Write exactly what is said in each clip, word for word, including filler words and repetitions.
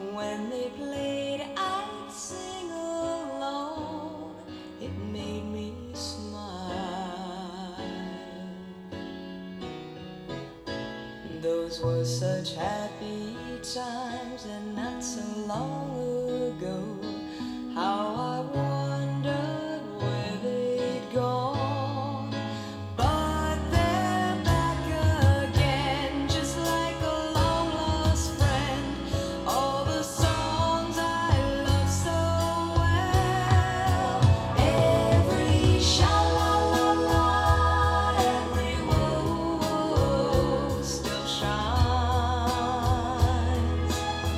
When they played, I'd sing along. It made me smile. Those were such happy times, and not so long ago. How I wondered where they'd gone. But they're back again, just like a long lost friend. All the songs I love so well. Every sha-la-la-la, every whoa-whoa still shines.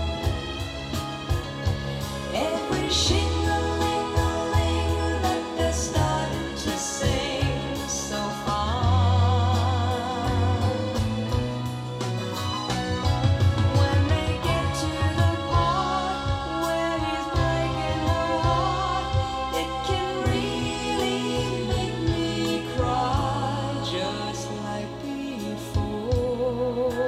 Every shing-a-ling-a-ling that they're starting to sing so fine. When they get to the part where he's breaking her heart, it can really make me cry, just like before.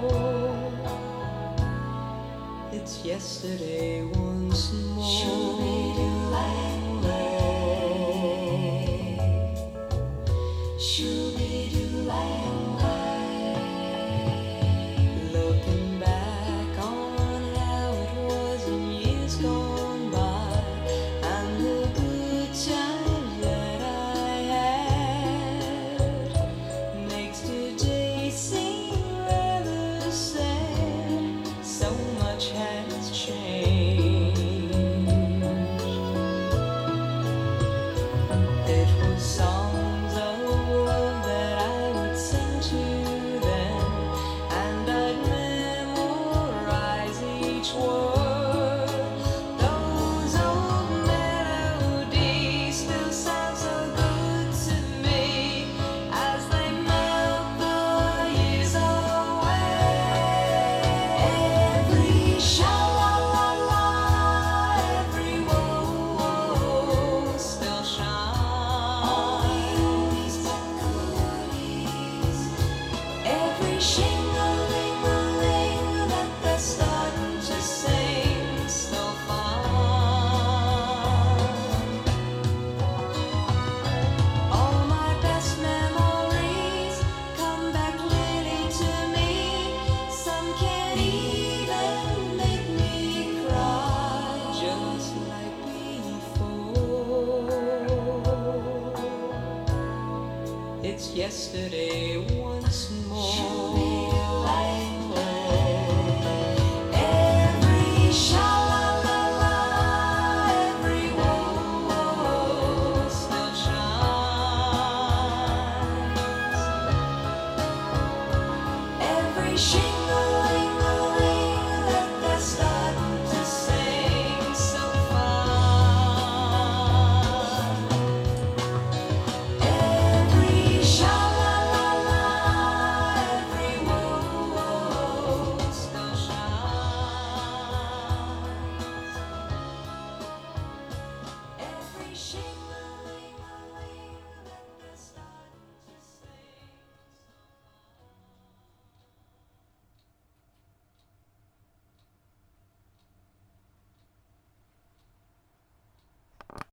It's yesterday once more. Shoo-be-doo-lay-lay. Shoo